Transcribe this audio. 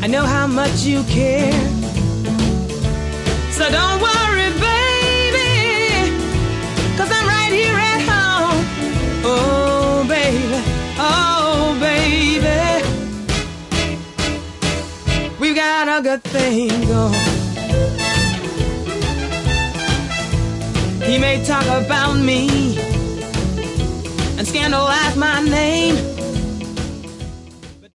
I know how much you care. So don't worry, baby, 'cause I'm right here at home. Oh, baby, oh, baby, we've got a good thing going. He may talk about me and scandalize my name,